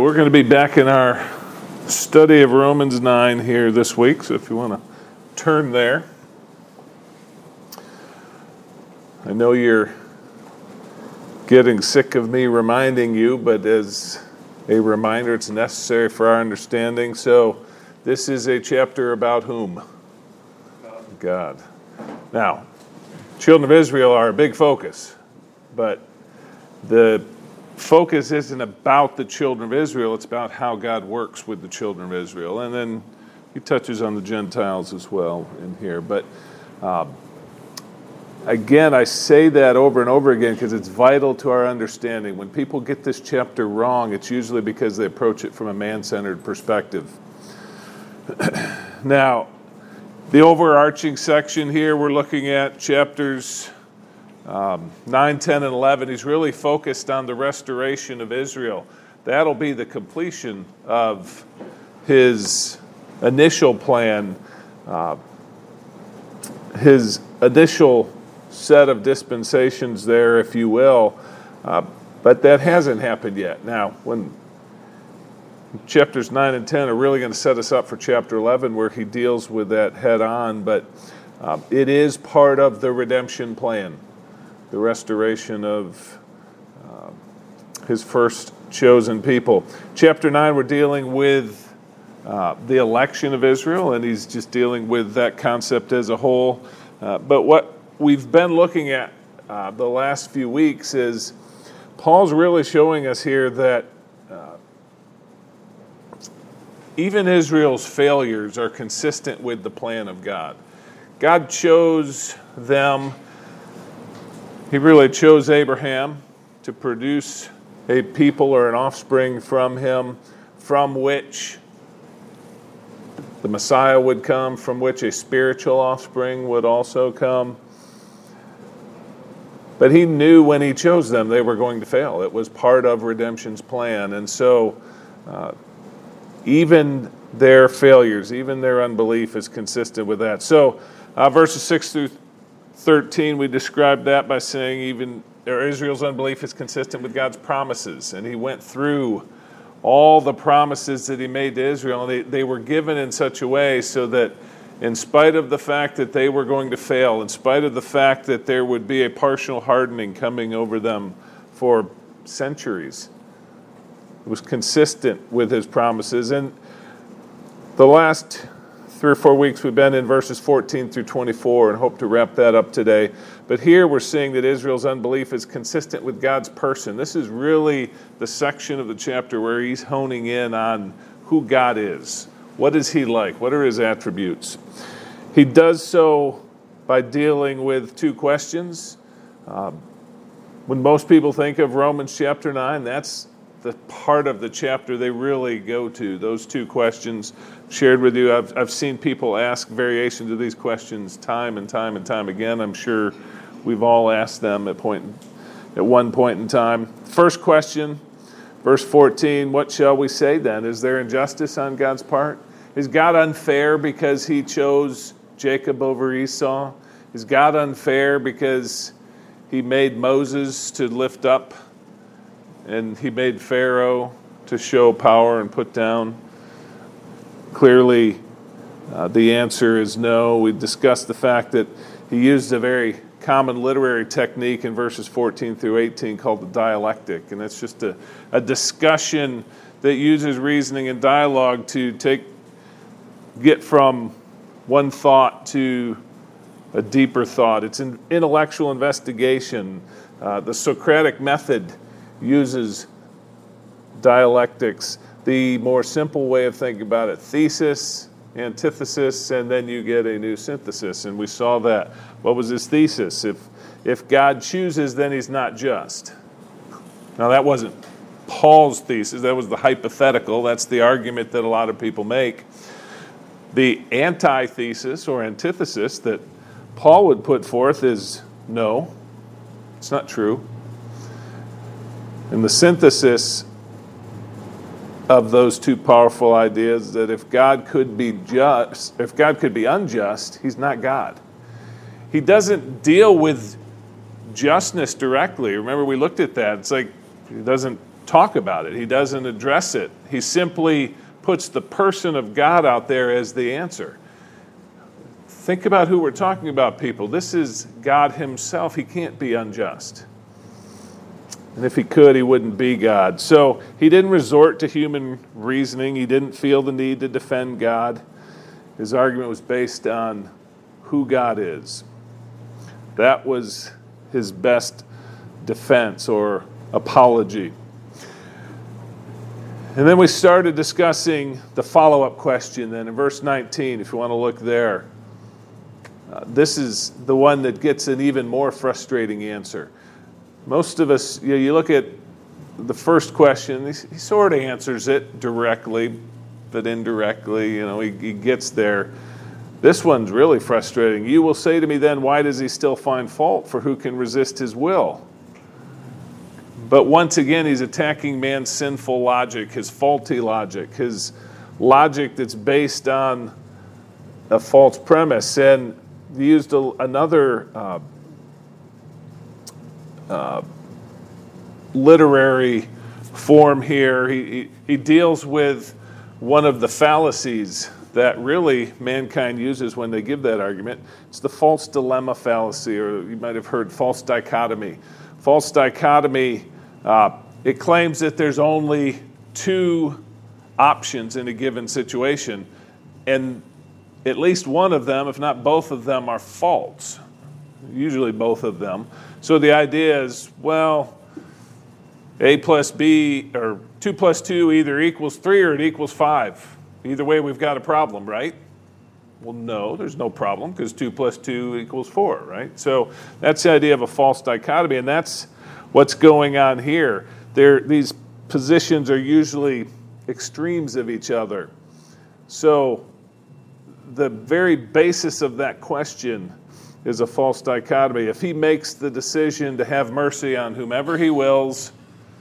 we're going to be back in our study of Romans 9 here this week, so if you want to turn there. I know you're getting sick of me reminding you, but as a reminder, it's necessary for our understanding. So this is a chapter about whom? God. Now, children of Israel are a big focus, but the focus isn't about the children of Israel, it's about how God works with the children of Israel. And then he touches on the Gentiles as well in here. But again, I say that over and over again because it's vital to our understanding. When people get this chapter wrong, it's usually because they approach it from a man-centered perspective. Now, the overarching section here, we're looking at chapters 9, 10, and 11. He's really focused on the restoration of Israel. That'll be the completion of his initial plan, his initial set of dispensations there, if you will. But that hasn't happened yet. Now, when chapters 9 and 10 are really going to set us up for chapter 11, where he deals with that head on, but it is part of the redemption plan. The restoration of his first chosen people. Chapter 9, we're dealing with the election of Israel, and he's just dealing with that concept as a whole. But what we've been looking at the last few weeks is Paul's really showing us here that even Israel's failures are consistent with the plan of God. God chose them. He really chose Abraham to produce a people or an offspring from him, from which the Messiah would come, from which a spiritual offspring would also come. But he knew when he chose them they were going to fail. It was part of redemption's plan. And so even their failures, even their unbelief is consistent with that. So verses 6 through 13, we described that by saying Israel's unbelief is consistent with God's promises. And he went through all the promises that he made to Israel. And they were given in such a way so that in spite of the fact that they were going to fail, in spite of the fact that there would be a partial hardening coming over them for centuries, it was consistent with his promises. And the last 3 or 4 weeks we've been in verses 14 through 24 and hope to wrap that up today. But here we're seeing that Israel's unbelief is consistent with God's person. This is really the section of the chapter where he's honing in on who God is. What is he like? What are his attributes? He does so by dealing with two questions. When most people think of Romans chapter 9, that's the part of the chapter they really go to, those two questions shared with you. I've seen people ask variations of these questions time and time and time again. I'm sure we've all asked them at one point in time. First question, verse 14, what shall we say then? Is there injustice on God's part? Is God unfair because he chose Jacob over Esau? Is God unfair because he made Moses to lift up and he made Pharaoh to show power and put down? Clearly, the answer is no. We discussed the fact that he used a very common literary technique in verses 14 through 18 called the dialectic. And it's just a discussion that uses reasoning and dialogue to get from one thought to a deeper thought. It's an intellectual investigation. The Socratic method uses dialectics. The more simple way of thinking about it, thesis, antithesis, and then you get a new synthesis. And we saw that. What was his thesis? If God chooses, then he's not just. Now that wasn't Paul's thesis. That was the hypothetical. That's the argument that a lot of people make. The antithesis or antithesis that Paul would put forth is no, it's not true. And the synthesis of those two powerful ideas that if God could be unjust, he's not God. He doesn't deal with justness directly. Remember, we looked at that. It's like he doesn't talk about it. He doesn't address it. He simply puts the person of God out there as the answer. Think about who we're talking about, people. This is God himself. He can't be unjust. And if he could, he wouldn't be God. So he didn't resort to human reasoning. He didn't feel the need to defend God. His argument was based on who God is. That was his best defense or apology. And then we started discussing the follow-up question then in verse 19, if you want to look there. This is the one that gets an even more frustrating answer. Most of us, you look at the first question, he sort of answers it directly, but indirectly, he gets there. This one's really frustrating. You will say to me then, why does he still find fault? For who can resist his will? But once again, he's attacking man's sinful logic, his faulty logic, his logic that's based on a false premise. And he used another literary form here. He deals with one of the fallacies that really mankind uses when they give that argument. It's the false dilemma fallacy, or you might have heard false dichotomy. False dichotomy, it claims that there's only two options in a given situation, and at least one of them, if not both of them, are false. Usually both of them. So the idea is, well, A plus B, or 2 plus 2 either equals 3 or it equals 5. Either way, we've got a problem, right? Well, no, there's no problem because 2 plus 2 equals 4, right? So that's the idea of a false dichotomy, and that's what's going on here. These positions are usually extremes of each other. So the very basis of that question is a false dichotomy. If he makes the decision to have mercy on whomever he wills,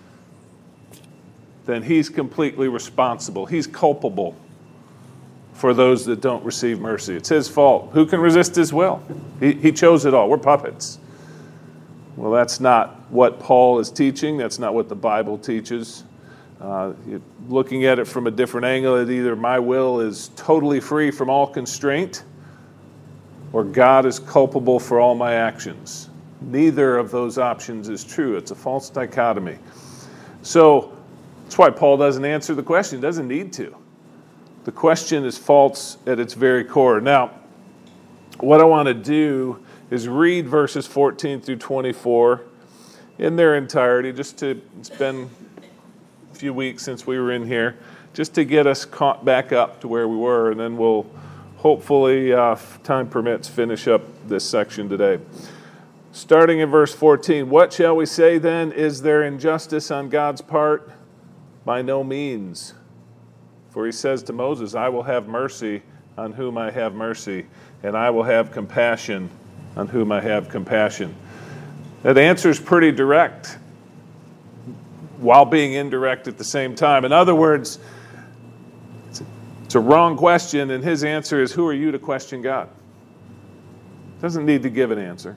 then he's completely responsible. He's culpable for those that don't receive mercy. It's his fault. Who can resist his will? He chose it all. We're puppets. Well, that's not what Paul is teaching. That's not what the Bible teaches. Looking at it from a different angle, it either my will is totally free from all constraint, or God is culpable for all my actions. Neither of those options is true. It's a false dichotomy. So that's why Paul doesn't answer the question. He doesn't need to. The question is false at its very core. Now, what I want to do is read verses 14 through 24 in their entirety, it's been a few weeks since we were in here, just to get us caught back up to where we were, and then we'll hopefully, if time permits, finish up this section today. Starting in verse 14, what shall we say then? Is there injustice on God's part? By no means. For he says to Moses, I will have mercy on whom I have mercy, and I will have compassion on whom I have compassion. That answer is pretty direct, while being indirect at the same time. In other words, it's a wrong question, and his answer is, who are you to question God? Doesn't need to give an answer.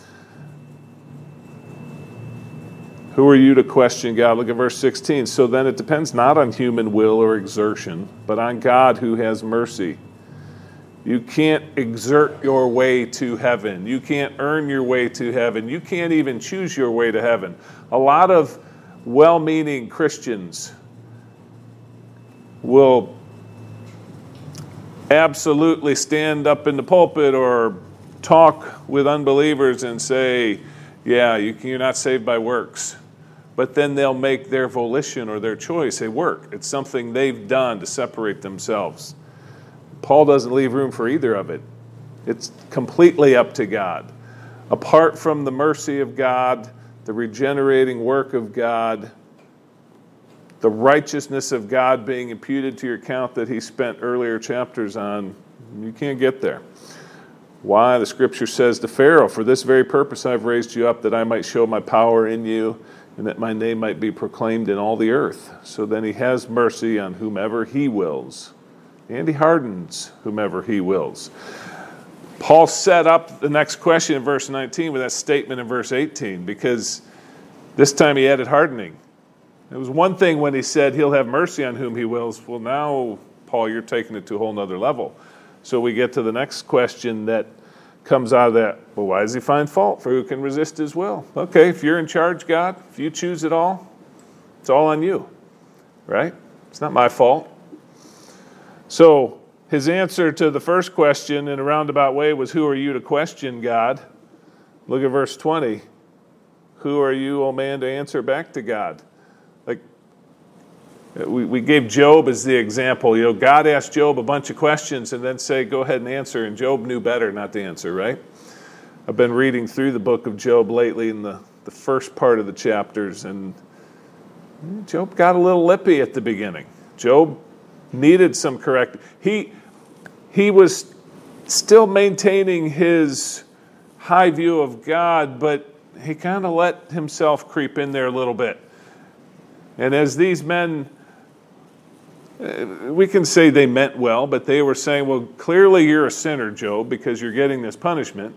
Who are you to question God? Look at verse 16. So then it depends not on human will or exertion, but on God who has mercy. You can't exert your way to heaven. You can't earn your way to heaven. You can't even choose your way to heaven. A lot of well-meaning Christians will absolutely stand up in the pulpit or talk with unbelievers and say, yeah, you're not saved by works. But then they'll make their volition or their choice a work. It's something they've done to separate themselves. Paul doesn't leave room for either of it. It's completely up to God. Apart from the mercy of God, the regenerating work of God, the righteousness of God being imputed to your account that he spent earlier chapters on, you can't get there. Why? The scripture says to Pharaoh, for this very purpose I've raised you up, that I might show my power in you, and that my name might be proclaimed in all the earth. So then he has mercy on whomever he wills, and he hardens whomever he wills. Paul set up the next question in verse 19 with that statement in verse 18, because this time he added hardening. It was one thing when he said he'll have mercy on whom he wills. Well, now, Paul, you're taking it to a whole nother level. So we get to the next question that comes out of that. Well, why does he find fault? For who can resist his will? Okay, if you're in charge, God, if you choose it all, it's all on you, right? It's not my fault. So his answer to the first question in a roundabout way was, who are you to question God? Look at verse 20. Who are you, O man, to answer back to God? Like, we gave Job as the example. You know, God asked Job a bunch of questions and then say, go ahead and answer. And Job knew better not to answer, right? I've been reading through the book of Job lately in the first part of the chapters, and Job got a little lippy at the beginning. Job needed some correction. He was still maintaining his high view of God, but he kind of let himself creep in there a little bit. And as these men, we can say they meant well, but they were saying, well, clearly you're a sinner, Job, because you're getting this punishment.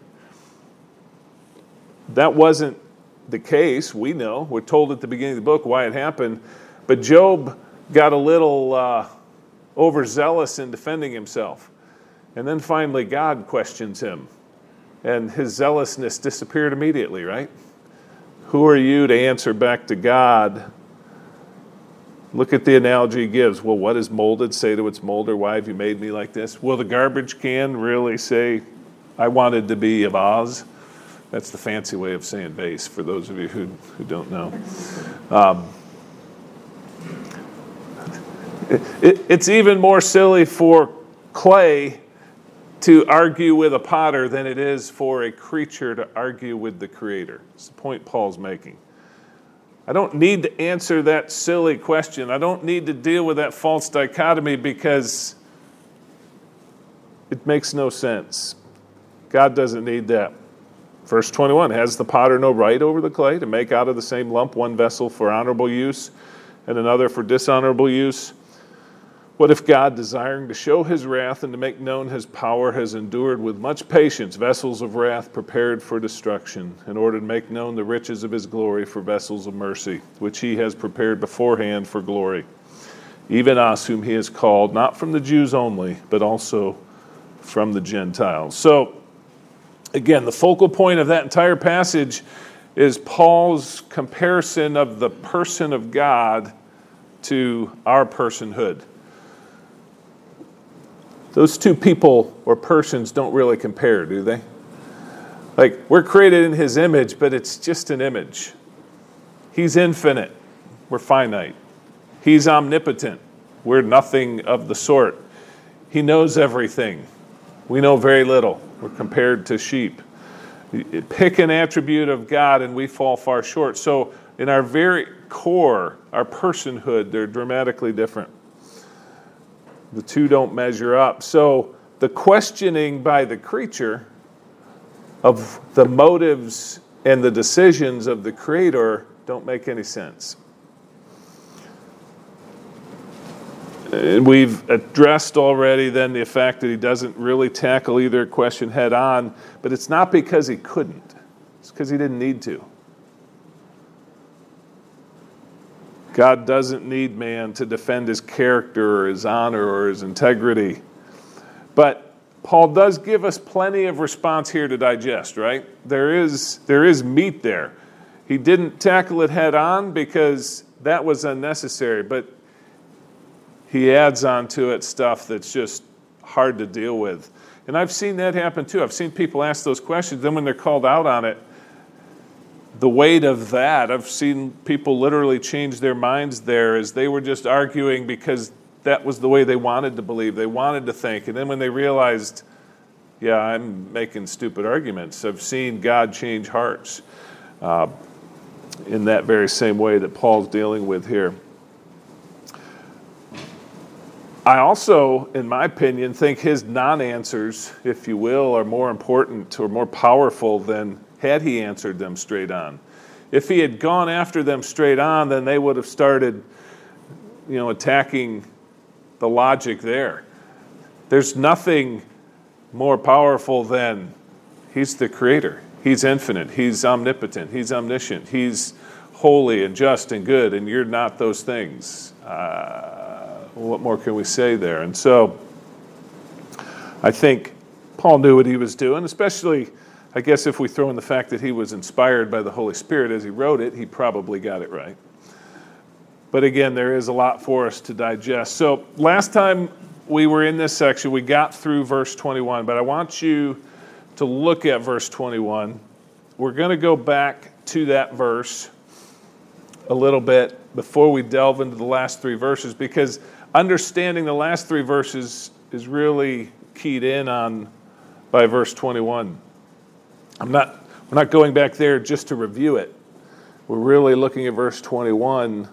That wasn't the case. We know. We're told at the beginning of the book why it happened. But Job got a little overzealous in defending himself. And then finally God questions him. And his zealousness disappeared immediately, right? Who are you to answer back to God? Look at the analogy he gives. Well, what does molded say to its molder? Why have you made me like this? Will the garbage can really say, I wanted to be a vase? That's the fancy way of saying vase, for those of you who don't know. It's even more silly for clay to argue with a potter than it is for a creature to argue with the Creator. It's the point Paul's making. I don't need to answer that silly question. I don't need to deal with that false dichotomy because it makes no sense. God doesn't need that. Verse 21, has the potter no right over the clay to make out of the same lump one vessel for honorable use and another for dishonorable use? What if God, desiring to show his wrath and to make known his power, has endured with much patience vessels of wrath prepared for destruction, in order to make known the riches of his glory for vessels of mercy, which he has prepared beforehand for glory, even us whom he has called, not from the Jews only, but also from the Gentiles. So, again, the focal point of that entire passage is Paul's comparison of the person of God to our personhood. Those two people or persons don't really compare, do they? Like, we're created in his image, but it's just an image. He's infinite. We're finite. He's omnipotent. We're nothing of the sort. He knows everything. We know very little. We're compared to sheep. Pick an attribute of God and we fall far short. So in our very core, our personhood, they're dramatically different. The two don't measure up. So the questioning by the creature of the motives and the decisions of the Creator don't make any sense. And we've addressed already then the fact that he doesn't really tackle either question head on, but it's not because he couldn't. It's because he didn't need to. God doesn't need man to defend his character or his honor or his integrity. But Paul does give us plenty of response here to digest, right? There is meat there. He didn't tackle it head on because that was unnecessary, but he adds on to it stuff that's just hard to deal with. And I've seen that happen too. I've seen people ask those questions, then when they're called out on it, the weight of that, I've seen people literally change their minds there as they were just arguing because that was the way they wanted to believe, they wanted to think. And then when they realized, yeah, I'm making stupid arguments, I've seen God change hearts in that very same way that Paul's dealing with here. I also, in my opinion, think his non-answers, if you will, are more important or more powerful than had he answered them straight on. If he had gone after them straight on, then they would have started, attacking the logic there. There's nothing more powerful than he's the Creator. He's infinite. He's omnipotent. He's omniscient. He's holy and just and good, and you're not those things. What more can we say there? And so I think Paul knew what he was doing, especially, I guess, if we throw in the fact that he was inspired by the Holy Spirit as he wrote it, he probably got it right. But again, there is a lot for us to digest. So last time we were in this section, we got through verse 21, but I want you to look at verse 21. We're going to go back to that verse a little bit before we delve into the last three verses, because understanding the last three verses is really keyed in on by verse 21. We're not going back there just to review it. We're really looking at verse 21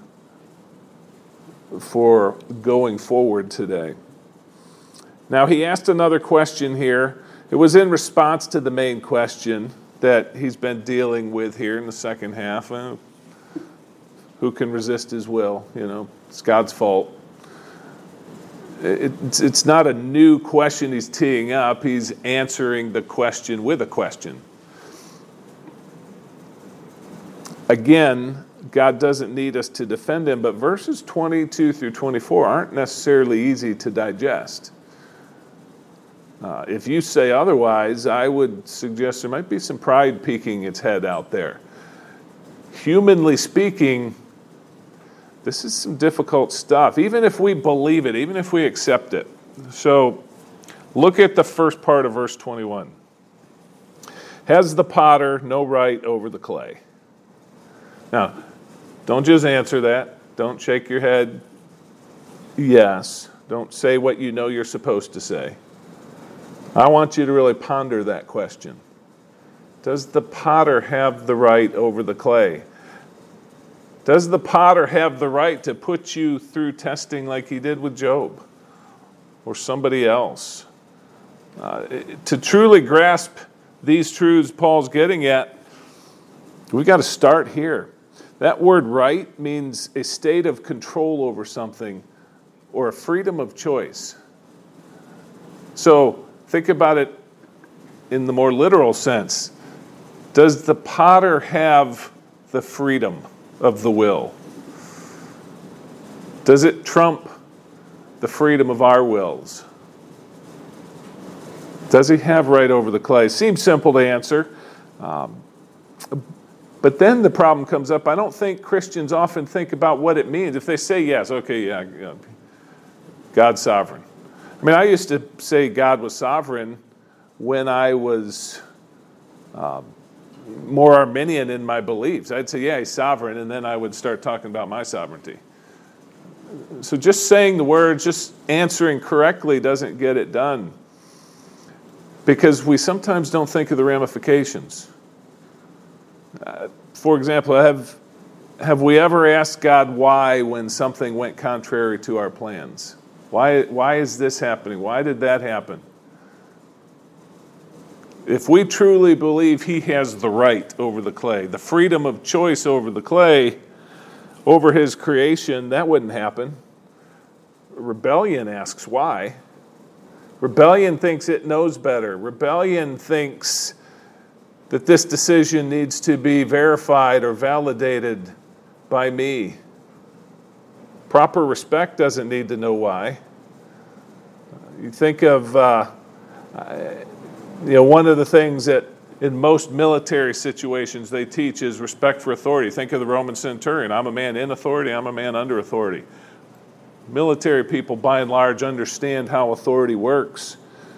for going forward today. Now, he asked another question here. It was in response to the main question that he's been dealing with here in the second half. Who can resist his will? It's God's fault. It's not a new question he's teeing up. He's answering the question with a question. Again, God doesn't need us to defend him, but verses 22 through 24 aren't necessarily easy to digest. If you say otherwise, I would suggest there might be some pride peeking its head out there. Humanly speaking, this is some difficult stuff, even if we believe it, even if we accept it. So look at the first part of verse 21. Has the potter no right over the clay? Now, don't just answer that. Don't shake your head. Yes. Don't say what you know you're supposed to say. I want you to really ponder that question. Does the potter have the right over the clay? Does the potter have the right to put you through testing like he did with Job or somebody else? To truly grasp these truths Paul's getting at, we got to start here. That word right means a state of control over something or a freedom of choice. So think about it in the more literal sense. Does the potter have the freedom of the will? Does it trump the freedom of our wills? Does he have right over the clay? Seems simple to answer. But then the problem comes up. I don't think Christians often think about what it means. If they say yes, okay, yeah, God's sovereign. I mean, I used to say God was sovereign when I was more Arminian in my beliefs. I'd say, yeah, he's sovereign, and then I would start talking about my sovereignty. So just saying the words, just answering correctly doesn't get it done, because we sometimes don't think of the ramifications. For example, have we ever asked God why when something went contrary to our plans? Why is this happening? Why did that happen? If we truly believe he has the right over the clay, the freedom of choice over the clay, over his creation, that wouldn't happen. Rebellion asks why. Rebellion thinks it knows better. Rebellion thinks that this decision needs to be verified or validated by me. Proper respect doesn't need to know why. You think of, one of the things that in most military situations they teach is respect for authority. Think of the Roman centurion. I'm a man in authority, I'm a man under authority. Military people, by and large, understand how authority works.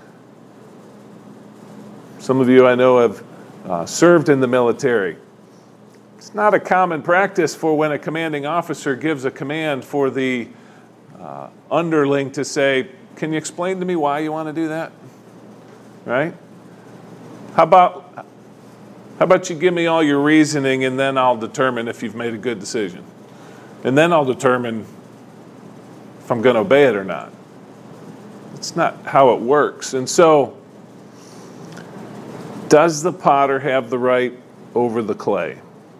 Some of you I know have served in the military. It's not a common practice for when a commanding officer gives a command for the underling to say, can you explain to me why you want to do that? Right? How about you give me all your reasoning, and then I'll determine if you've made a good decision. And then I'll determine if I'm going to obey it or not. It's not how it works. And so, does the potter have the right over the clay?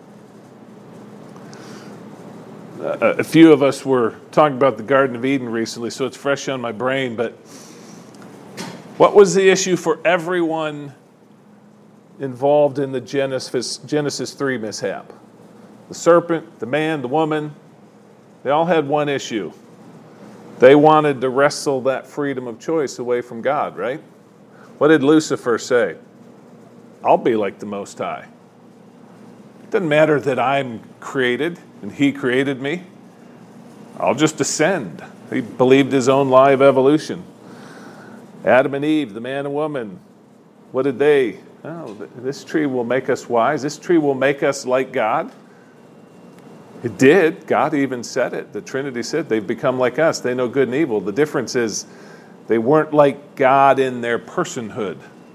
A few of us were talking about the Garden of Eden recently, so it's fresh on my brain, but what was the issue for everyone involved in the Genesis 3 mishap? the serpent, the man, the woman, they all had one issue. They wanted to wrestle that freedom of choice away from God, right? What did Lucifer say? I'll be like the Most High. It doesn't matter that I'm created and he created me. I'll just ascend. He believed his own lie of evolution. Adam and Eve, the man and woman, what did they? Oh, this tree will make us wise. This tree will make us like God. It did. God even said it. The Trinity said they've become like us. They know good and evil. The difference is they weren't like God in their personhood.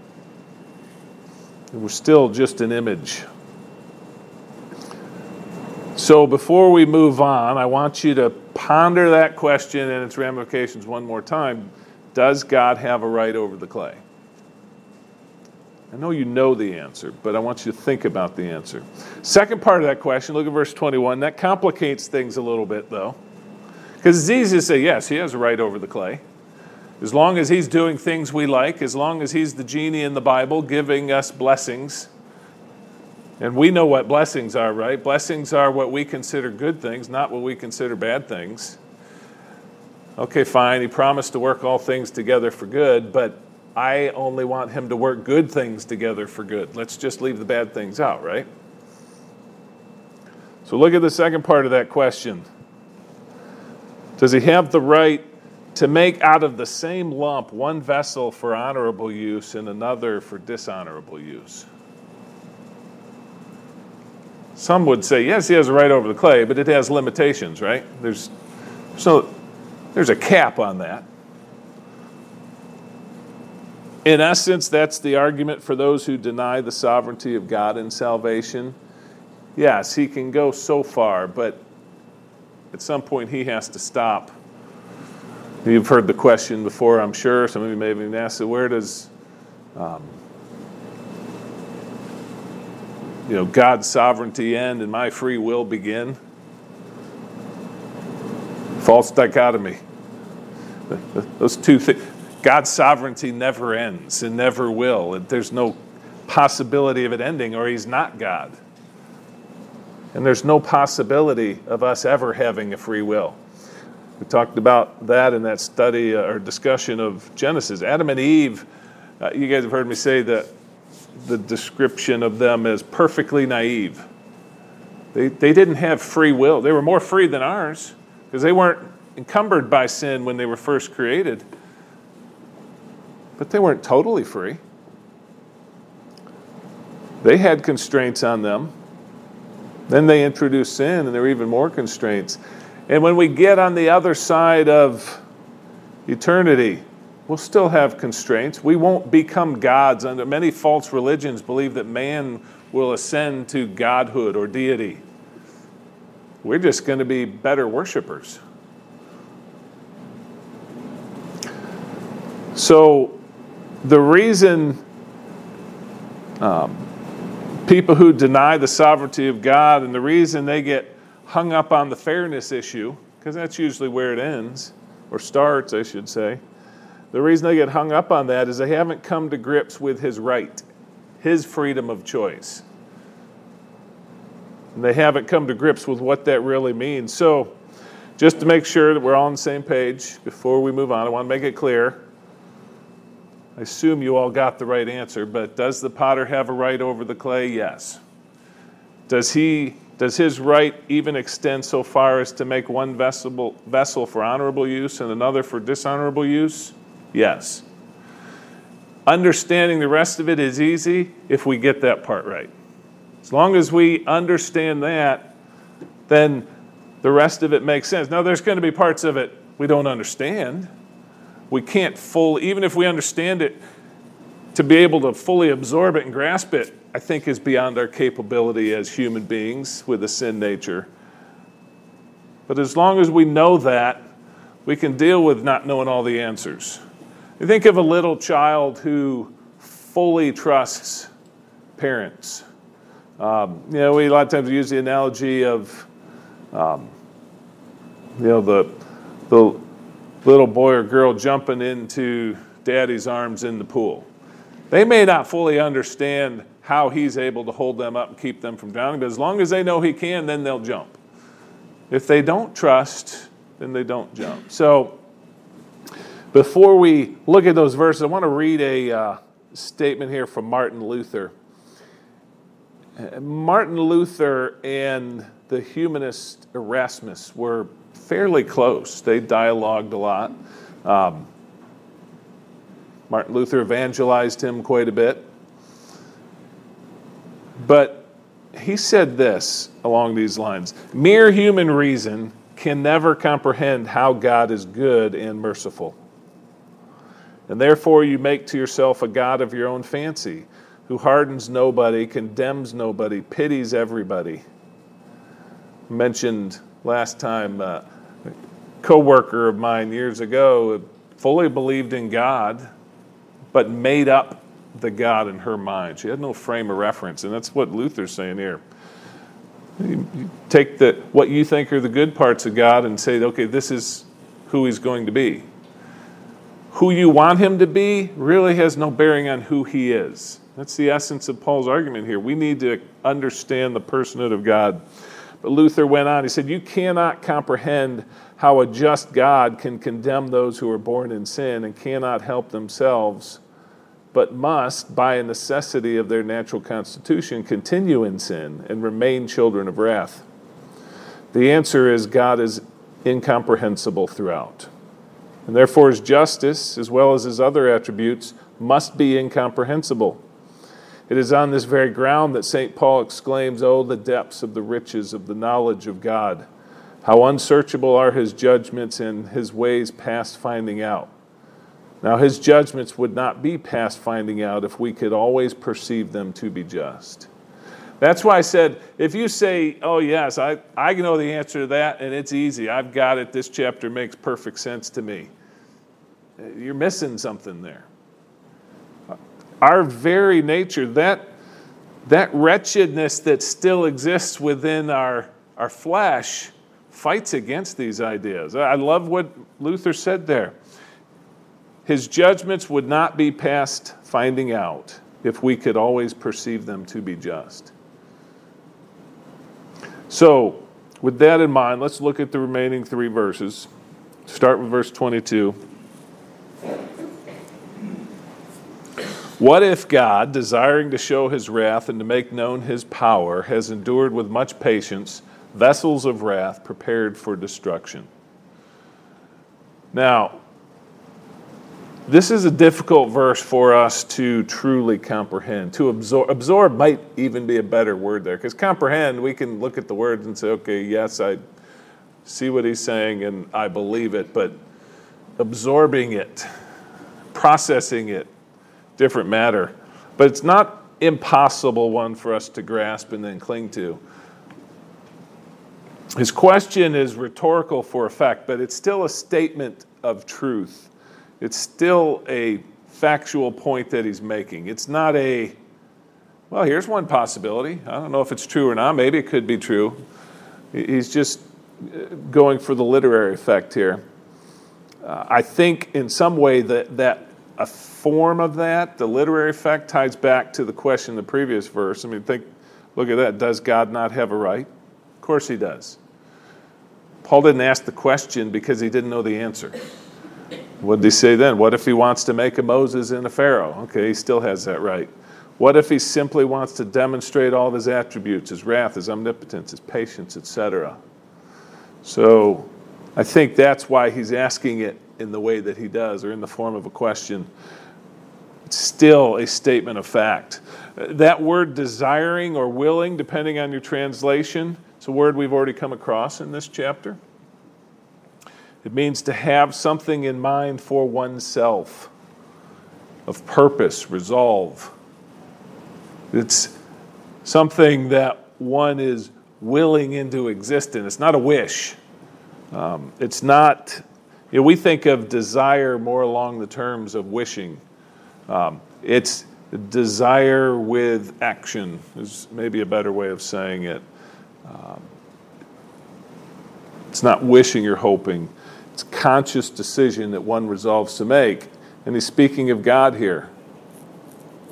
They were still just an image. So before we move on, I want you to ponder that question and its ramifications one more time. Does God have a right over the clay? I know you know the answer, but I want you to think about the answer. Second part of that question, look at verse 21. That complicates things a little bit, though. Because it's easy to say, yes, he has a right over the clay. As long as he's doing things we like, as long as he's the genie in the Bible giving us blessings. And we know what blessings are, right? Blessings are what we consider good things, not what we consider bad things. Okay, fine, he promised to work all things together for good, but I only want him to work good things together for good. Let's just leave the bad things out, right? So look at the second part of that question. Does he have the right to make out of the same lump one vessel for honorable use and another for dishonorable use? Some would say, yes, he has a right over the clay, but it has limitations, right? There's a cap on that. In essence, that's the argument for those who deny the sovereignty of God in salvation. Yes, he can go so far, but at some point he has to stop. You've heard the question before, I'm sure. Some of you may have even asked it, where does God's sovereignty end and my free will begin? False dichotomy. Those two things. God's sovereignty never ends and never will. There's no possibility of it ending, or he's not God. And there's no possibility of us ever having a free will. We talked about that in that study or discussion of Genesis. Adam and Eve, you guys have heard me say that the description of them as perfectly naive. They didn't have free will. They were more free than ours because they weren't encumbered by sin when they were first created. But they weren't totally free. They had constraints on them. Then they introduced sin, and there were even more constraints. And when we get on the other side of eternity, we'll still have constraints. We won't become gods. Under many false religions believe that man will ascend to godhood or deity. We're just going to be better worshipers. So the reason people who deny the sovereignty of God, and the reason they get hung up on the fairness issue, because that's usually where it ends, or starts, I should say. The reason they get hung up on that is they haven't come to grips with his right, his freedom of choice. And they haven't come to grips with what that really means. So just to make sure that we're all on the same page, before we move on, I want to make it clear. I assume you all got the right answer, but does the potter have a right over the clay? Yes. Does his right even extend so far as to make one vessel for honorable use and another for dishonorable use? Yes. Understanding the rest of it is easy if we get that part right. As long as we understand that, then the rest of it makes sense. Now, there's going to be parts of it we don't understand. We can't even if we understand it, to be able to fully absorb it and grasp it, I think is beyond our capability as human beings with a sin nature. But as long as we know that, we can deal with not knowing all the answers. You think of a little child who fully trusts parents. We a lot of times use the analogy of, the little boy or girl jumping into daddy's arms in the pool. They may not fully understand how he's able to hold them up and keep them from drowning, but as long as they know he can, then they'll jump. If they don't trust, then they don't jump. So before we look at those verses, I want to read a statement here from Martin Luther. Martin Luther and the humanist Erasmus were fairly close. They dialogued a lot. Martin Luther evangelized him quite a bit. But he said this along these lines: mere human reason can never comprehend how God is good and merciful. And therefore you make to yourself a God of your own fancy, who hardens nobody, condemns nobody, pities everybody. Mentioned last time, a co-worker of mine years ago fully believed in God, but made up the God in her mind. She had no frame of reference, and that's what Luther's saying here. You take what you think are the good parts of God and say, okay, this is who he's going to be. Who you want him to be really has no bearing on who he is. That's the essence of Paul's argument here. We need to understand the personhood of God. But Luther went on, he said, you cannot comprehend how a just God can condemn those who are born in sin and cannot help themselves, but must, by a necessity of their natural constitution, continue in sin and remain children of wrath. The answer is God is incomprehensible throughout. And therefore his justice, as well as his other attributes, must be incomprehensible. It is on this very ground that St. Paul exclaims, "Oh, the depths of the riches of the knowledge of God! How unsearchable are his judgments and his ways past finding out." Now, his judgments would not be past finding out if we could always perceive them to be just. That's why I said, if you say, oh yes, I know the answer to that, and it's easy, I've got it, this chapter makes perfect sense to me, you're missing something there. Our very nature, that wretchedness that still exists within our flesh, fights against these ideas. I love what Luther said there. His judgments would not be past finding out if we could always perceive them to be just. So, with that in mind, let's look at the remaining 3 verses. Start with verse 22. What if God, desiring to show his wrath and to make known his power, has endured with much patience vessels of wrath prepared for destruction? Now, this is a difficult verse for us to truly comprehend. To absorb might even be a better word there, because comprehend, we can look at the words and say, okay, yes, I see what he's saying and I believe it, but absorbing it, processing it, different matter. But it's not impossible one for us to grasp and then cling to. His question is rhetorical for effect, but it's still a statement of truth. It's still a factual point that he's making. It's not well, here's one possibility. I don't know if it's true or not. Maybe it could be true. He's just going for the literary effect here. I think in some way that a form of that, the literary effect, ties back to the question in the previous verse. I mean, look at that. Does God not have a right? Of course he does. Paul didn't ask the question because he didn't know the answer. What did he say then? What if he wants to make a Moses and a Pharaoh? Okay, he still has that right. What if he simply wants to demonstrate all of his attributes, his wrath, his omnipotence, his patience, etc.? So I think that's why he's asking it in the way that he does, or in the form of a question. It's still a statement of fact. That word desiring or willing, depending on your translation, it's a word we've already come across in this chapter. It means to have something in mind for oneself, of purpose, resolve. It's something that one is willing into existence. It's not a wish. It's not, we think of desire more along the terms of wishing. It's desire with action is maybe a better way of saying it. It's not wishing or hoping. It's a conscious decision that one resolves to make. And he's speaking of God here.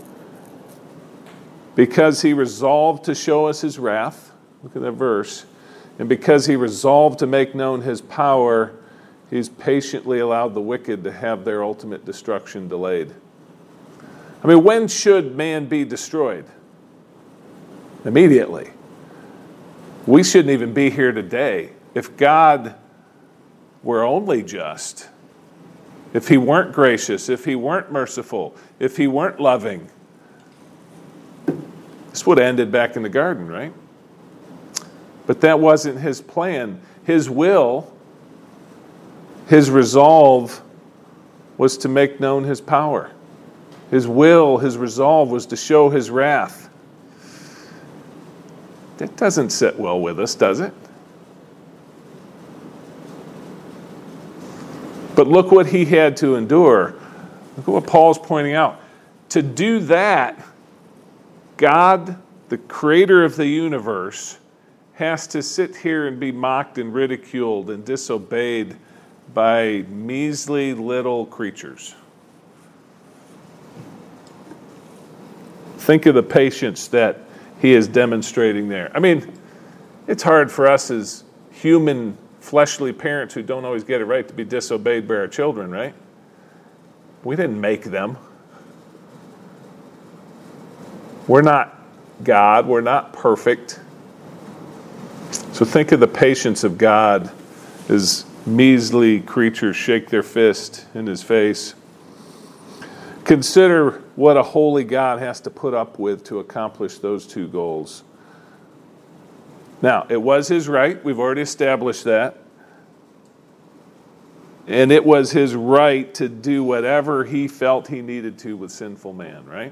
Because he resolved to show us his wrath, look at that verse, and because he resolved to make known his power, he's patiently allowed the wicked to have their ultimate destruction delayed. I mean, when should man be destroyed? Immediately. We shouldn't even be here today. If God were only just, if he weren't gracious, if he weren't merciful, if he weren't loving, this would have ended back in the garden, right? But that wasn't his plan. His will, his resolve was to make known his power. His will, his resolve was to show his wrath. That doesn't sit well with us, does it? But look what he had to endure. Look at what Paul's pointing out. To do that, God, the creator of the universe, has to sit here and be mocked and ridiculed and disobeyed by measly little creatures. Think of the patience that he is demonstrating there. I mean, it's hard for us as human, fleshly parents who don't always get it right to be disobeyed by our children, right? We didn't make them. We're not God. We're not perfect. So think of the patience of God as measly creatures shake their fist in his face. Consider what a holy God has to put up with to accomplish those two goals. Now, it was his right. We've already established that. And it was his right to do whatever he felt he needed to with sinful man, right?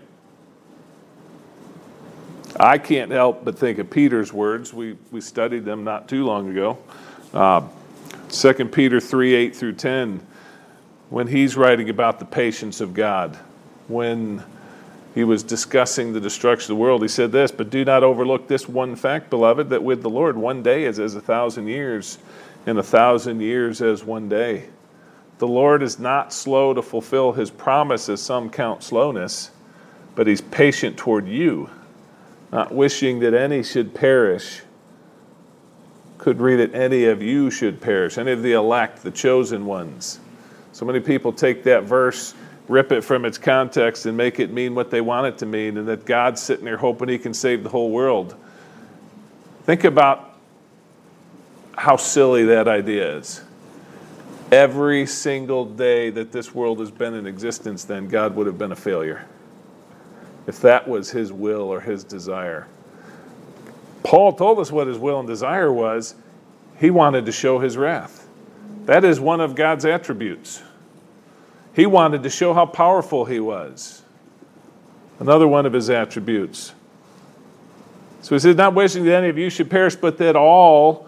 I can't help but think of Peter's words. We studied them not too long ago. 2 Peter 3, 8-10, when he's writing about the patience of God, when he was discussing the destruction of the world, he said this, "But do not overlook this one fact, beloved, that with the Lord 1 day is as 1,000 years, and 1,000 years as 1 day. The Lord is not slow to fulfill his promise, as some count slowness, but he's patient toward you, not wishing that any should perish." Could read it, any of you should perish, any of the elect, the chosen ones. So many people take that verse, rip it from its context, and make it mean what they want it to mean, and that God's sitting there hoping he can save the whole world. Think about how silly that idea is. Every single day that this world has been in existence, then God would have been a failure, if that was his will or his desire. Paul told us what his will and desire was. He wanted to show his wrath. That is one of God's attributes. He wanted to show how powerful he was. Another one of his attributes. So he says, not wishing that any of you should perish, but that all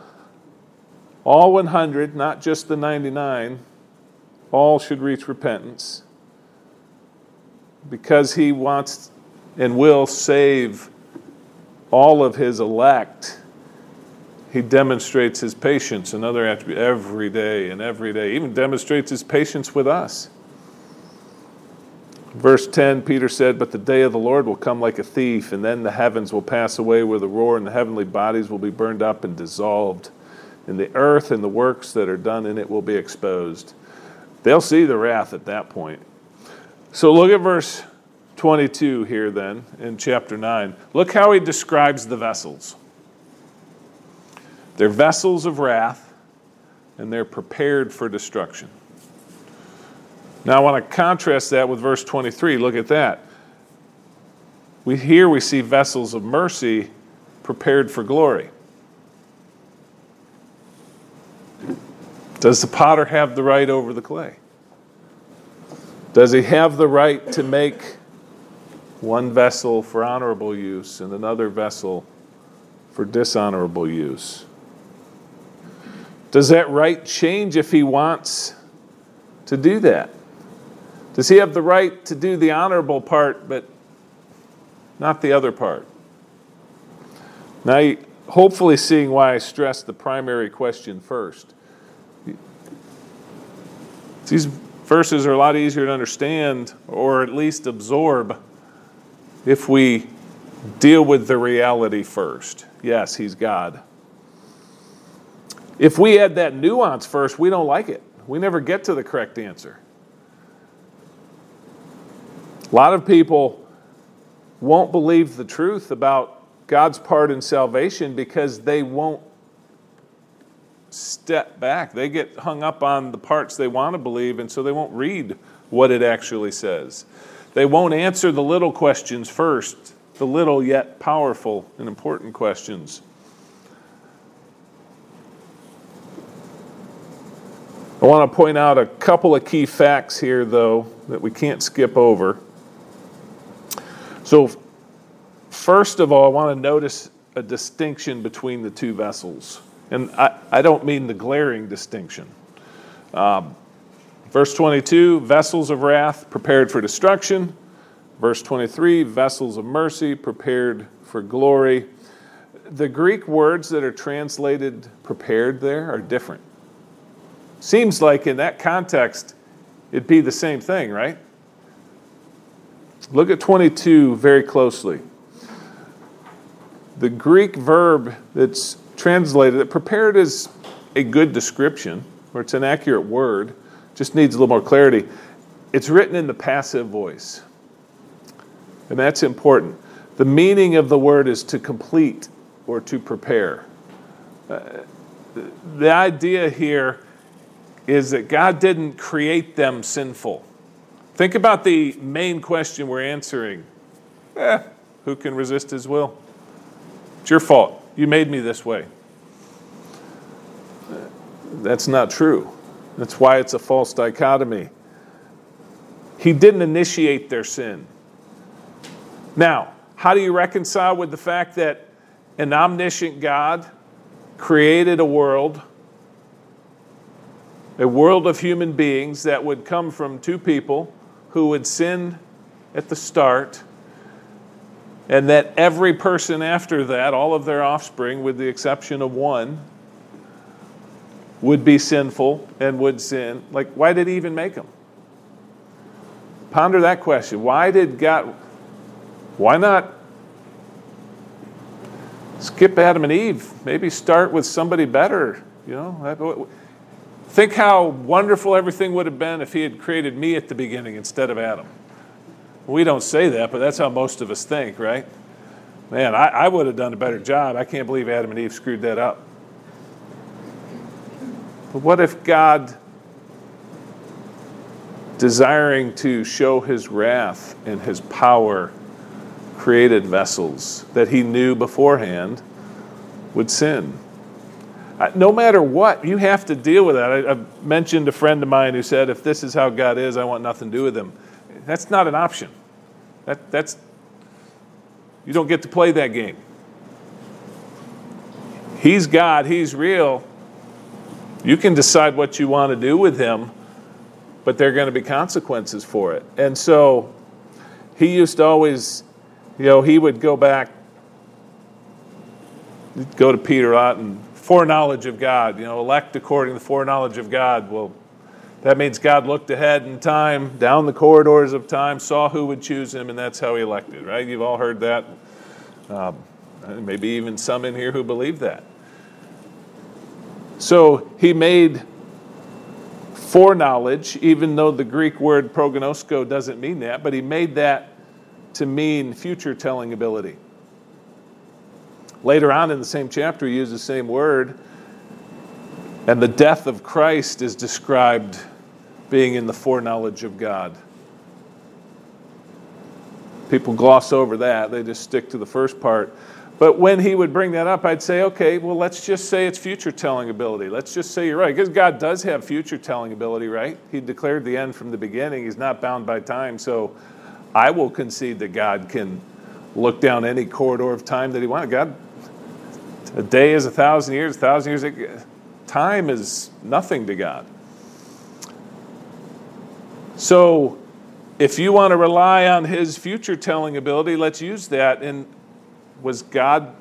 100, not just the 99, all should reach repentance. Because he wants and will save all of his elect, he demonstrates his patience, another attribute, every day and every day. Even demonstrates his patience with us. Verse 10, Peter said, "But the day of the Lord will come like a thief, and then the heavens will pass away with a roar, and the heavenly bodies will be burned up and dissolved, and the earth and the works that are done in it will be exposed." They'll see the wrath at that point. So look at verse 22 here then, in chapter 9. Look how he describes the vessels. They're vessels of wrath, and they're prepared for destruction. Now I want to contrast that with verse 23. Look at that. Here we see vessels of mercy prepared for glory. Does the potter have the right over the clay? Does he have the right to make one vessel for honorable use and another vessel for dishonorable use? Does that right change if he wants to do that? Does he have the right to do the honorable part but not the other part? Now, you're hopefully seeing why I stressed the primary question first. These verses are a lot easier to understand, or at least absorb, if we deal with the reality first. Yes, he's God. If we add that nuance first, we don't like it. We never get to the correct answer. A lot of people won't believe the truth about God's part in salvation because they won't step back. They get hung up on the parts they want to believe, and so they won't read what it actually says. They won't answer the little questions first, the little yet powerful and important questions. I want to point out a couple of key facts here, though, that we can't skip over. So, first of all, I want to notice a distinction between the two vessels. And I don't mean the glaring distinction. Verse 22, vessels of wrath prepared for destruction. Verse 23, vessels of mercy prepared for glory. The Greek words that are translated prepared there are different. Seems like in that context, it'd be the same thing, right? Look at 22 very closely. The Greek verb that's translated, that prepared is a good description, or it's an accurate word, just needs a little more clarity. It's written in the passive voice. And that's important. The meaning of the word is to complete or to prepare. The idea here is that God didn't create them sinful. Think about the main question we're answering. Who can resist his will? It's your fault. You made me this way. That's not true. That's why it's a false dichotomy. He didn't initiate their sin. Now, how do you reconcile with the fact that an omniscient God created a world of human beings that would come from two people who would sin at the start, and that every person after that, all of their offspring, with the exception of one, would be sinful and would sin? Like, why did he even make them? Ponder that question. Why not skip Adam and Eve? Maybe start with somebody better, Think how wonderful everything would have been if he had created me at the beginning instead of Adam. We don't say that, but that's how most of us think, right? Man, I would have done a better job. I can't believe Adam and Eve screwed that up. But what if God, desiring to show his wrath and his power, created vessels that he knew beforehand would sin? No matter what, you have to deal with that. I've mentioned a friend of mine who said, if this is how God is, I want nothing to do with him. That's not an option. You don't get to play that game. He's God, he's real. You can decide what you want to do with him, but there are going to be consequences for it. And so he used to always, he would go back, go to Peter a lot, and foreknowledge of God, elect according to the foreknowledge of God. Well, that means God looked ahead in time, down the corridors of time, saw who would choose him, and that's how he elected, right? You've all heard that. Maybe even some in here who believe that. So he made foreknowledge, even though the Greek word prognosko doesn't mean that, but he made that to mean future telling ability. Later on in the same chapter, he used the same word, and the death of Christ is described being in the foreknowledge of God. People gloss over that. They just stick to the first part. But when he would bring that up, I'd say, okay, well, let's just say it's future telling ability. Let's just say you're right. Because God does have future telling ability, right? He declared the end from the beginning. He's not bound by time. So I will concede that God can look down any corridor of time that he wanted. God, a day is 1,000 years, 1,000 years. Time is nothing to God. So if you want to rely on his future telling ability, let's use that. And was God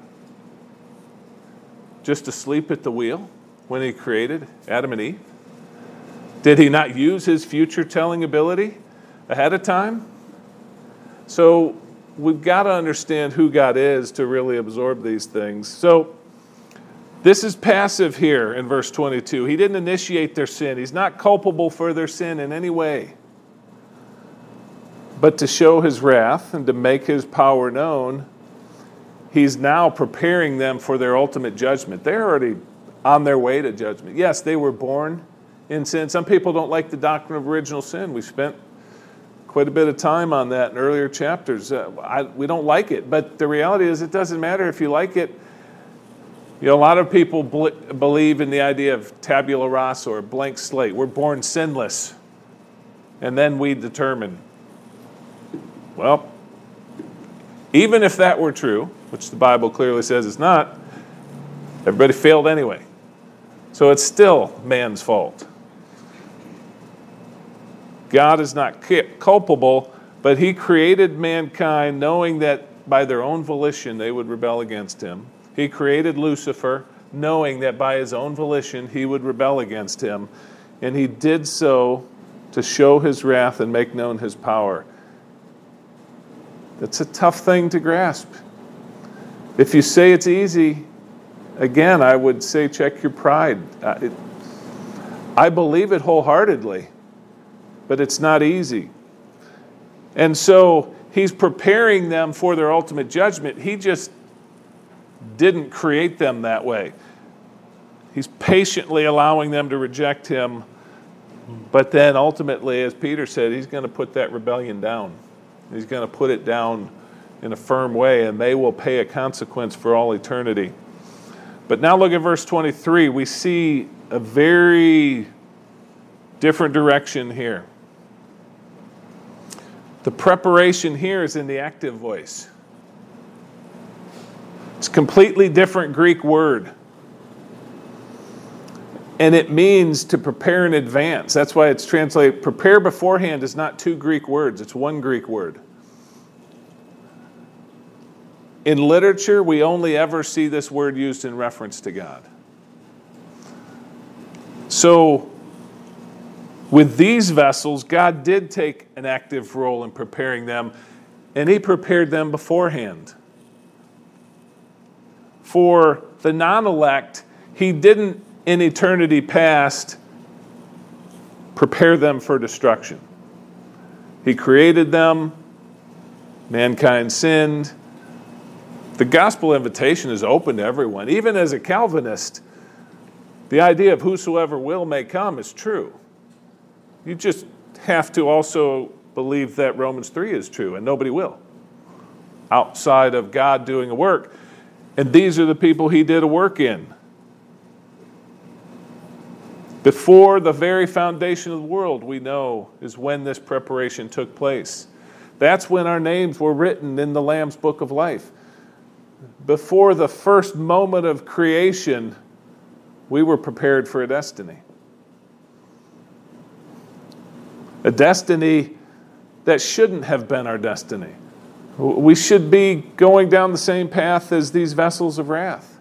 just asleep at the wheel when he created Adam and Eve? Did he not use his future telling ability ahead of time? So we've got to understand who God is to really absorb these things. So this is passive here in verse 22. He didn't initiate their sin. He's not culpable for their sin in any way. But to show his wrath and to make his power known, he's now preparing them for their ultimate judgment. They're already on their way to judgment. Yes, they were born in sin. Some people don't like the doctrine of original sin. We spent quite a bit of time on that in earlier chapters. We don't like it, but the reality is it doesn't matter if you like it. You know, a lot of people believe in the idea of tabula rasa, or a blank slate. We're born sinless, and then we determine. Well, even if that were true, which the Bible clearly says it's not, everybody failed anyway. So it's still man's fault. God is not culpable, but he created mankind knowing that by their own volition they would rebel against him. He created Lucifer knowing that by his own volition he would rebel against him. And he did so to show his wrath and make known his power. That's a tough thing to grasp. If you say it's easy, again, I would say check your pride. I believe it wholeheartedly, but it's not easy. And so he's preparing them for their ultimate judgment. He just didn't create them that way. He's patiently allowing them to reject him, but then ultimately, as Peter said, he's going to put that rebellion down. He's going to put it down in a firm way, and they will pay a consequence for all eternity. But now look at verse 23. We see a very different direction here. The preparation here is in the active voice. It's a completely different Greek word. And it means to prepare in advance. That's why it's translated, prepare beforehand is not two Greek words, it's one Greek word. In literature, we only ever see this word used in reference to God. So, with these vessels, God did take an active role in preparing them, and he prepared them beforehand. For the non-elect, he didn't, in eternity past, prepare them for destruction. He created them, mankind sinned. The gospel invitation is open to everyone. Even as a Calvinist, the idea of whosoever will may come is true. You just have to also believe that Romans 3 is true, and nobody will, outside of God doing a work. And these are the people he did a work in. Before the very foundation of the world, we know, is when this preparation took place. That's when our names were written in the Lamb's Book of Life. Before the first moment of creation, we were prepared for a destiny. A destiny that shouldn't have been our destiny. We should be going down the same path as these vessels of wrath.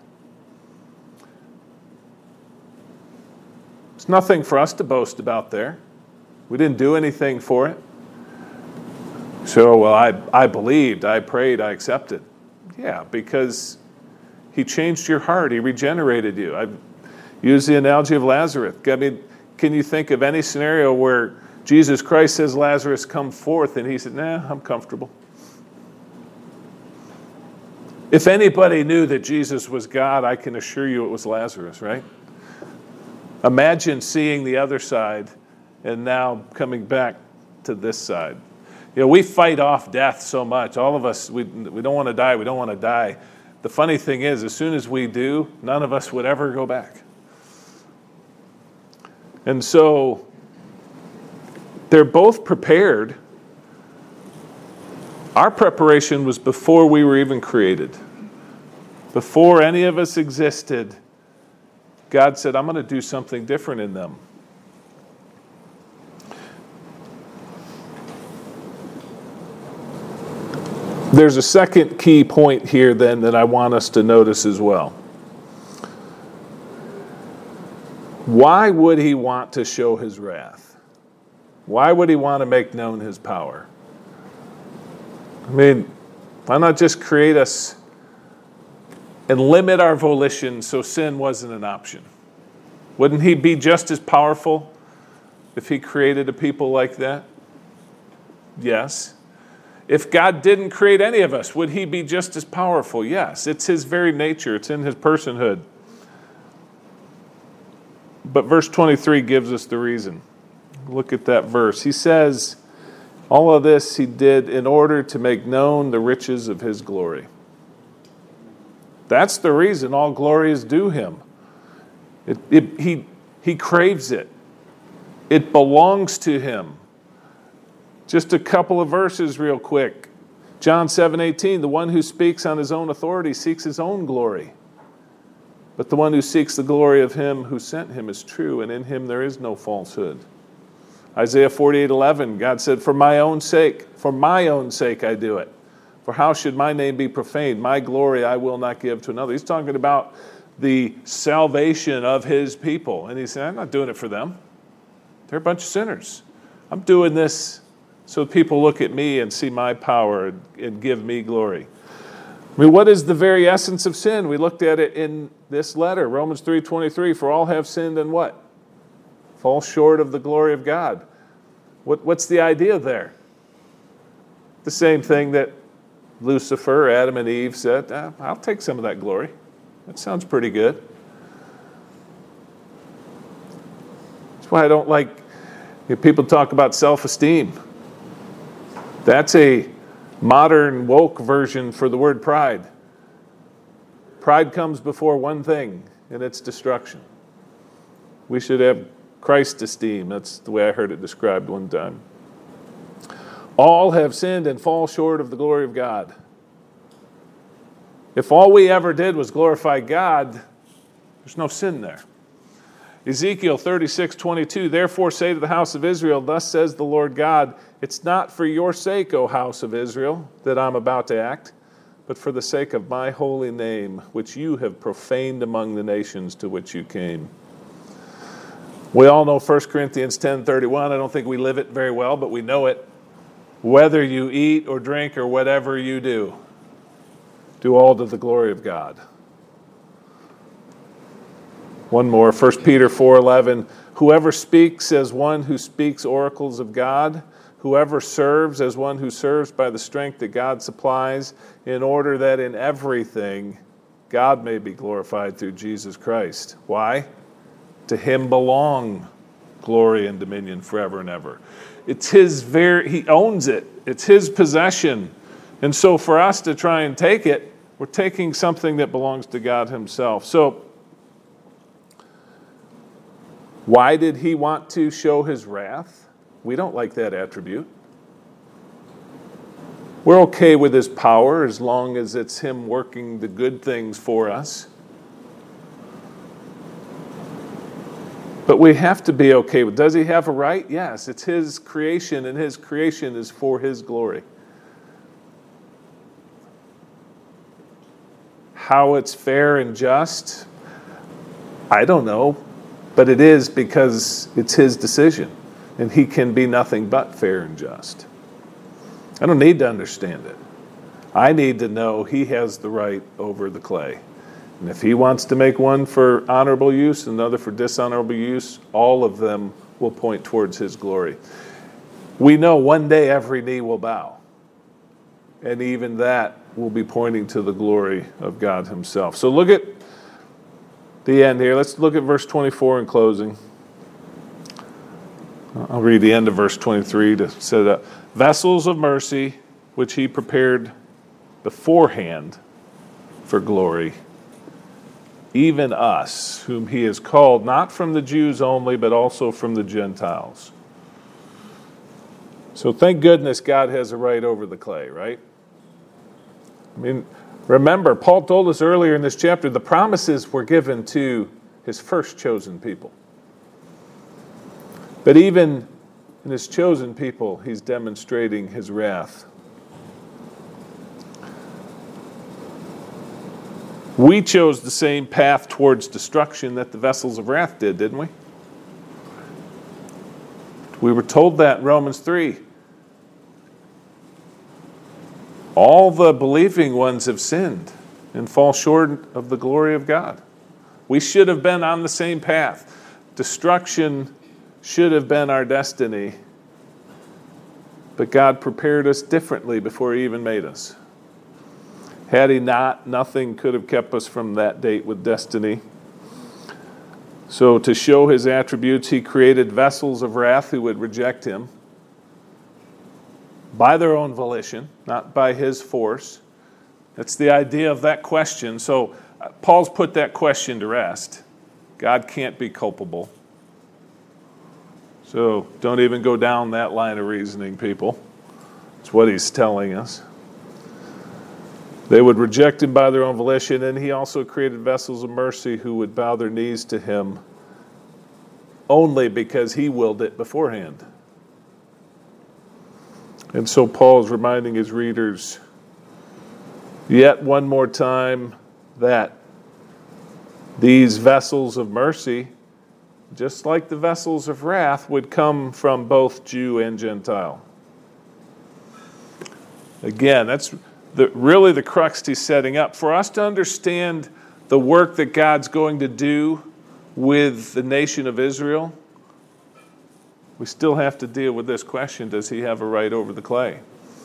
There's nothing for us to boast about there. We didn't do anything for it. So, well, I believed, I prayed, I accepted. Yeah, because he changed your heart. He regenerated you. I've used the analogy of Lazarus. I mean, can you think of any scenario where Jesus Christ says, Lazarus, come forth, and he said, nah, I'm comfortable. If anybody knew that Jesus was God, I can assure you it was Lazarus, right? Imagine seeing the other side and now coming back to this side. You know, we fight off death so much. All of us, we don't want to die. We don't want to die. The funny thing is, as soon as we do, none of us would ever go back. And so they're both prepared. Our preparation was before we were even created. Before any of us existed, God said, I'm going to do something different in them. There's a second key point here then that I want us to notice as well. Why would he want to show his wrath? Why would he want to make known his power? I mean, Why not just create us and limit our volition so sin wasn't an option? Wouldn't he be just as powerful if he created a people like that? Yes. If God didn't create any of us, would he be just as powerful? Yes. It's his very nature. It's in his personhood. But verse 23 gives us the reason. Look at that verse. He says, all of this he did in order to make known the riches of his glory. That's the reason all glory is due him. He craves it. It belongs to him. Just a couple of verses real quick. John 7:18, the one who speaks on his own authority seeks his own glory. But the one who seeks the glory of him who sent him is true, and in him there is no falsehood. Isaiah 48:11, God said, for my own sake I do it. For how should my name be profaned? My glory I will not give to another. He's talking about the salvation of his people. And he said, I'm not doing it for them. They're a bunch of sinners. I'm doing this so people look at me and see my power and give me glory. I mean, what is the very essence of sin? We looked at it in this letter, Romans 3:23. For all have sinned and what? Fall short of the glory of God. What's the idea there? The same thing that Lucifer, Adam and Eve said, I'll take some of that glory. That sounds pretty good. That's why I don't like people talk about self-esteem. That's a modern woke version for the word pride. Pride comes before one thing, and it's destruction. We should have Christ esteem. That's the way I heard it described one time. All have sinned and fall short of the glory of God. If all we ever did was glorify God, there's no sin there. Ezekiel 36:22, therefore say to the house of Israel, thus says the Lord God, it's not for your sake, O house of Israel, that I'm about to act, but for the sake of my holy name, which you have profaned among the nations to which you came. We all know 1 Corinthians 10:31. I don't think we live it very well, but we know it. Whether you eat or drink or whatever you do, do all to the glory of God. One more, 1 Peter 4:11. Whoever speaks as one who speaks oracles of God, whoever serves as one who serves by the strength that God supplies, in order that in everything God may be glorified through Jesus Christ. Why? To him belong glory and dominion forever and ever. It's he owns it. It's his possession. And so for us to try and take it, we're taking something that belongs to God himself. So why did he want to show his wrath? We don't like that attribute. We're okay with his power as long as it's him working the good things for us. But we have to be okay with, does he have a right? Yes, it's his creation, and his creation is for his glory. How it's fair and just, I don't know, but it is because it's his decision, and he can be nothing but fair and just. I don't need to understand it. I need to know he has the right over the clay. And if he wants to make one for honorable use and another for dishonorable use, all of them will point towards his glory. We know one day every knee will bow. And even that will be pointing to the glory of God himself. So look at the end here. Let's look at verse 24 in closing. I'll read the end of verse 23 to set it up. Vessels of mercy, which he prepared beforehand for glory, even us, whom he has called, not from the Jews only, but also from the Gentiles. So thank goodness God has a right over the clay, right? I mean, remember, Paul told us earlier in this chapter, the promises were given to his first chosen people. But even in his chosen people, he's demonstrating his wrath. We chose the same path towards destruction that the vessels of wrath did, didn't we? We were told that in Romans 3. All the believing ones have sinned and fall short of the glory of God. We should have been on the same path. Destruction should have been our destiny. But God prepared us differently before He even made us. Had He not, nothing could have kept us from that date with destiny. So to show His attributes, He created vessels of wrath who would reject Him by their own volition, not by His force. That's the idea of that question. So Paul's put that question to rest. God can't be culpable. So don't even go down that line of reasoning, people. It's what he's telling us. They would reject Him by their own volition, and He also created vessels of mercy who would bow their knees to Him only because He willed it beforehand. And so Paul's reminding his readers yet one more time that these vessels of mercy, just like the vessels of wrath, would come from both Jew and Gentile. Again, that's really the crux he's setting up. For us to understand the work that God's going to do with the nation of Israel, we still have to deal with this question: does He have a right over the clay?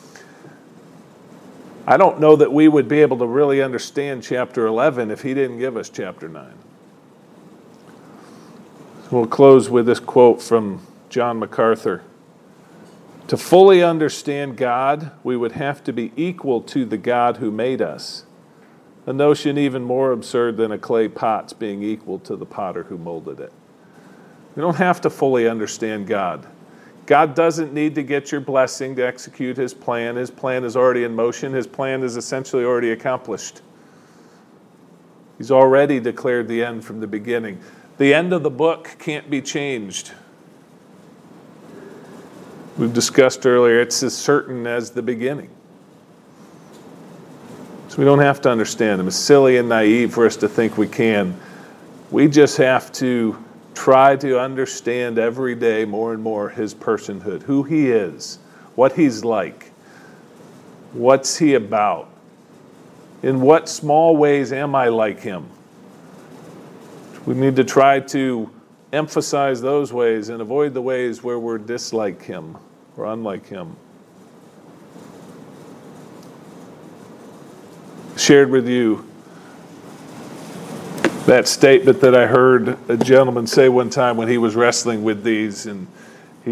I don't know that we would be able to really understand chapter 11 if He didn't give us chapter 9. We'll close with this quote from John MacArthur. To fully understand God, we would have to be equal to the God who made us, a notion even more absurd than a clay pot's being equal to the potter who molded it. We don't have to fully understand God. God doesn't need to get your blessing to execute His plan. His plan is already in motion. His plan is essentially already accomplished. He's already declared the end from the beginning. The end of the book can't be changed. We've discussed earlier, it's as certain as the beginning. So we don't have to understand Him. It's silly and naive for us to think we can. We just have to try to understand every day more and more His personhood, who He is, what He's like, what's He about, in what small ways am I like Him. We need to try to emphasize those ways and avoid the ways where we're dislike Him or unlike Him. Shared with you that statement that I heard a gentleman say one time when he was wrestling with these, and he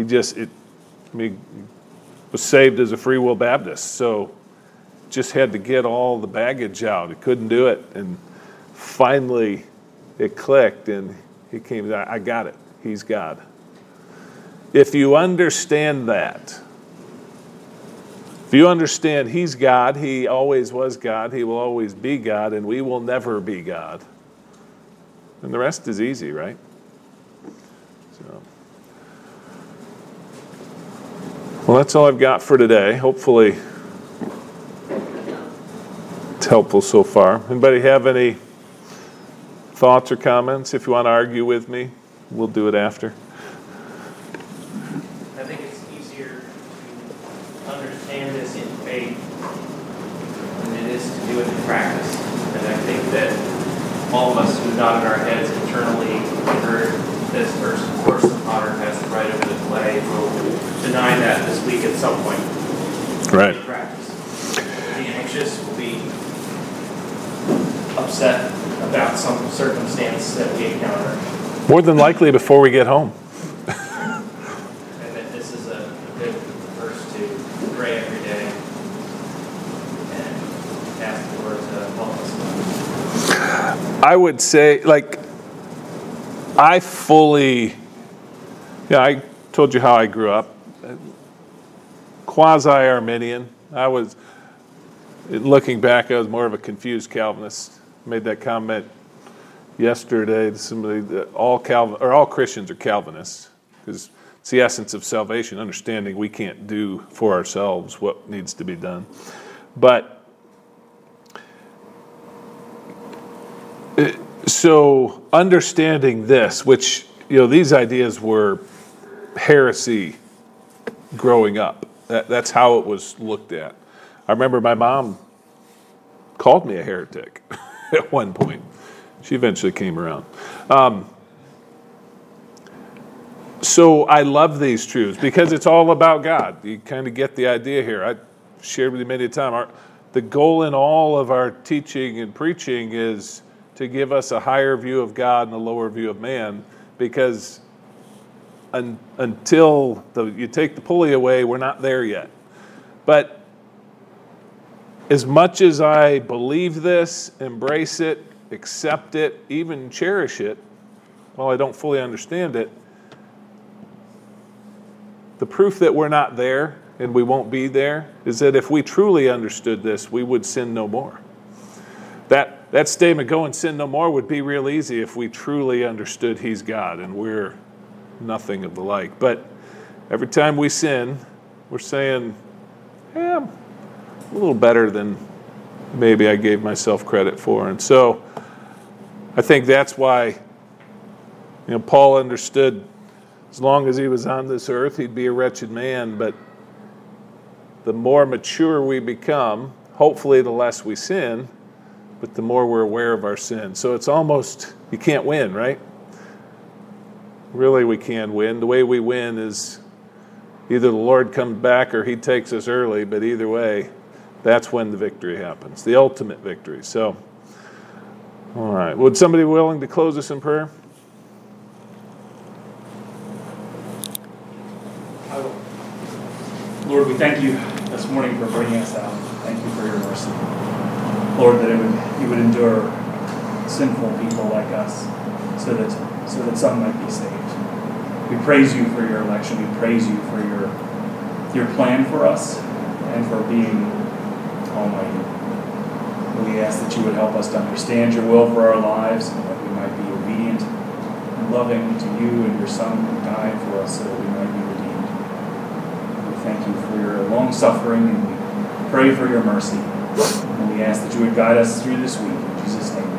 was saved as a Free Will Baptist, so just had to get all the baggage out. He couldn't do it, and finally it clicked, and he came, I got it. He's God. If you understand that, if you understand He's God, He always was God, He will always be God, and we will never be God, and the rest is easy, right? So, well, that's all I've got for today. Hopefully it's helpful so far. Anybody have any thoughts or comments? If you want to argue with me, we'll do it after. I think it's easier to understand this in faith than it is to do it in practice. And I think that all of us who nodded our heads internally heard this verse, of course the potter has the right over the clay, will deny that this week at some point. Right. In practice. Be anxious, will be upset about some circumstance that we encounter. More than likely before we get home. And that this is a good verse to pray every day and ask the Lord to help us. I would say, I told you how I grew up. Quasi-Arminian. Looking back, I was more of a confused Calvinist. Made that comment yesterday to somebody that all Christians are Calvinists, because it's the essence of salvation, understanding we can't do for ourselves what needs to be done. But so understanding this, which, these ideas were heresy growing up. That's how it was looked at. I remember my mom called me a heretic at one point. She eventually came around. So I love these truths because it's all about God. You kind of get the idea here. I shared with you many times. The goal in all of our teaching and preaching is to give us a higher view of God and a lower view of man, because until you take the pulley away, we're not there yet. But as much as I believe this, embrace it, accept it, even cherish it, while I don't fully understand it, the proof that we're not there and we won't be there is that if we truly understood this, we would sin no more. That statement, go and sin no more, would be real easy if we truly understood He's God and we're nothing of the like. But every time we sin, we're saying, I'm a little better than maybe I gave myself credit for. And so I think that's why Paul understood as long as he was on this earth, he'd be a wretched man. But the more mature we become, hopefully the less we sin, but the more we're aware of our sin. So it's almost, you can't win, right? Really, we can win. The way we win is either the Lord comes back or He takes us early, but either way, that's when the victory happens, the ultimate victory. So, all right. Would somebody be willing to close us in prayer? Lord, we thank you this morning for bringing us out. Thank you for your mercy. Lord, that you would endure sinful people like us so that some might be saved. We praise you for your election. We praise you for your plan for us and for being almighty. We ask that you would help us to understand your will for our lives and that we might be obedient and loving to you and your Son who died for us so that we might be redeemed. We thank you for your long suffering and we pray for your mercy. And we ask that you would guide us through this week. In Jesus' name.